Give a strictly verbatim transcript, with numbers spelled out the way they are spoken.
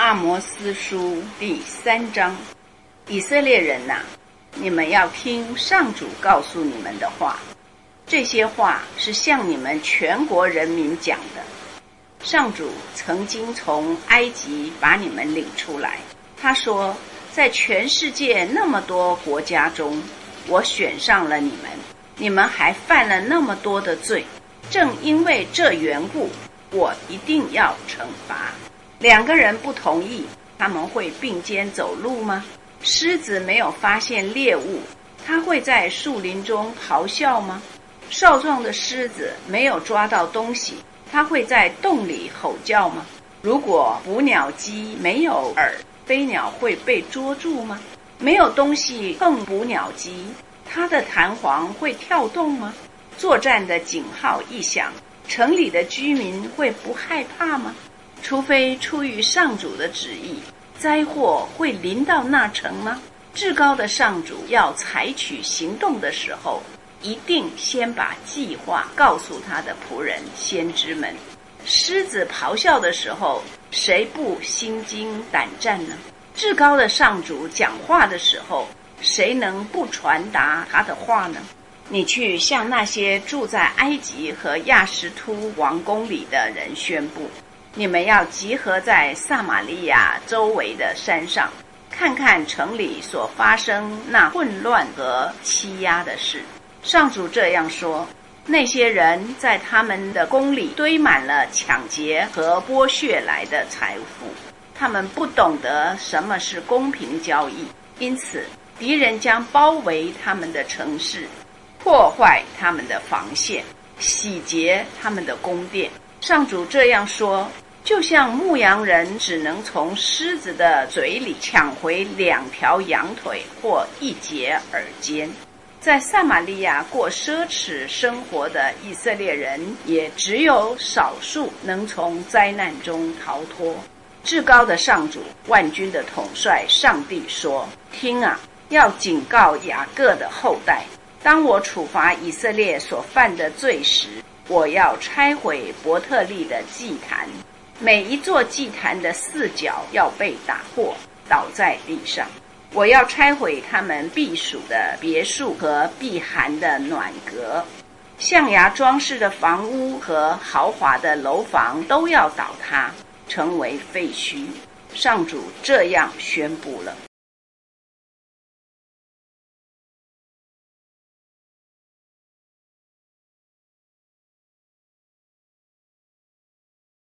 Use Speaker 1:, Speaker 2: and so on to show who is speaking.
Speaker 1: 阿摩司书第三章，以色列人哪，你们要听上主告诉你们的话。这些话是向你们全国人民讲的。上主曾经从埃及把你们领出来，他说，在全世界那么多国家中，我选上了你们，你们还犯了那么多的罪，正因为这缘故，我一定要惩罚。两个人不同意，他们会并肩走路吗？狮子没有发现猎物，它会在树林中咆哮吗？少壮的狮子没有抓到东西，它会在洞里吼叫吗？如果捕鸟机没有饵，飞鸟会被捉住吗？没有东西碰捕鸟机，它的弹簧会跳动吗？作战的警号一响，城里的居民会不害怕吗？除非出于上主的旨意，灾祸会临到那城吗？至高的上主要采取行动的时候，一定先把计划告诉他的仆人先知们。狮子咆哮的时候，谁不心惊胆战呢？至高的上主讲话的时候，谁能不传达他的话呢？你去向那些住在埃及和亚实突王宫里的人宣布，你们要集合在撒玛利亚周围的山上，看看城里所发生那混乱和欺压的事。上主这样说，那些人在他们的宫里堆满了抢劫和剥削来的财富，他们不懂得什么是公平交易，因此敌人将包围他们的城市，破坏他们的防线，洗劫他们的宫殿。上主这样说，就像牧羊人只能从狮子的嘴里抢回两条羊腿或一节耳尖。在撒玛利亚过奢侈生活的以色列人，也只有少数能从灾难中逃脱。至高的上主，万军的统帅上帝说，听啊，要警告雅各的后代，当我处罚以色列所犯的罪时，我要拆毁伯特利的祭坛，每一座祭坛的四角要被打破，倒在地上。我要拆毁他们避暑的别墅和避寒的暖阁，象牙装饰的房屋和豪华的楼房都要倒塌，成为废墟。上主这样宣布了。